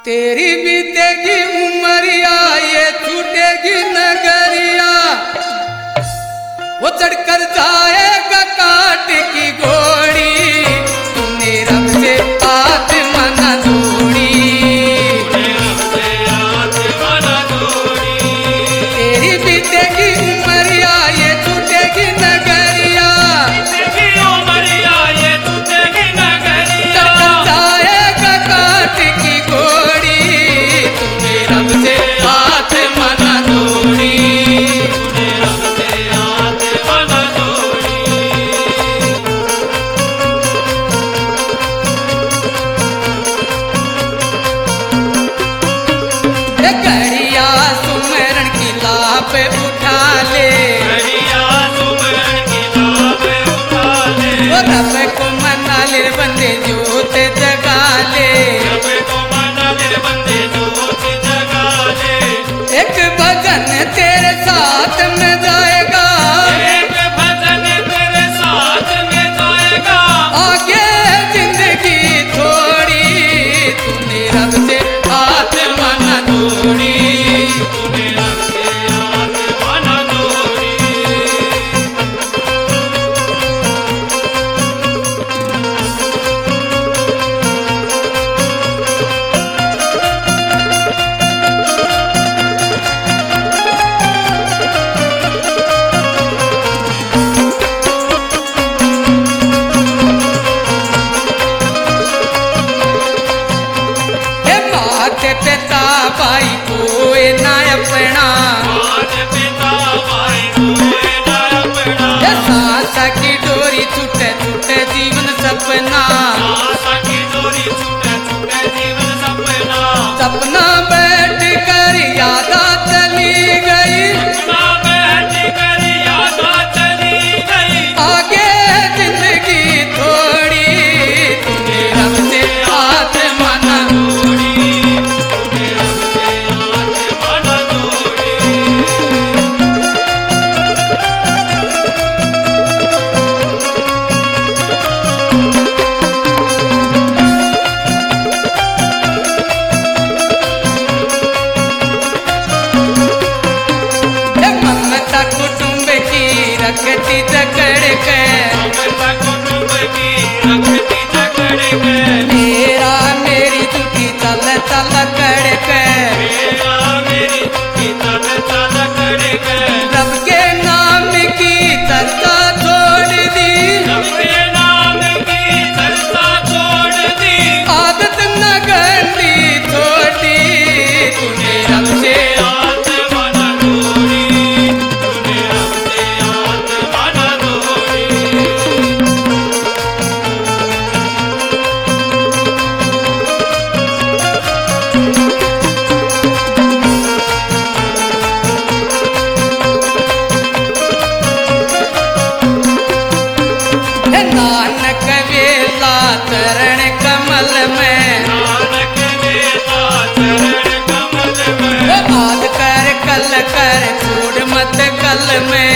तेरी बीतेगी उमरिया ये छूटेगी नगरिया, वो चढ़कर जाएगा काट की घोड़ी, तूने रब से आत्मा न जोड़ी, तेरी बीतेगी उमरिया ये छूटेगी नगरिया, चढ़कर जाएगा काट की घोड़ी, तूने रब से आत्मा न जोड़ी। घड़िया सुमरण की लाप उठा ले, वो रब को मना ले बंदे जोत जगा ले, एक भजन तेरे साथ में जाएगा, आगे जिंदगी थोड़ी, तूने रब से आत्मा न जोड़ी। पिता भाई कोई ना अपना, सास की डोरी छूटे छूटे जीवन सपना, सपना बैठ कर यादा चली गई, आगे जिंदगी थोड़ी, तूने रब से आत्मा न जोड़ी। कुटुंब की रखती जकड़ के, मेरा मेरी दुखी चल चल कड़ के, रब के नाम की चर्चा छोड़ दी, आदत न गंदी छोटी, तूने रब से नानक वेला चरण कमल में, आद कर कल कर छोड़ मत कल में,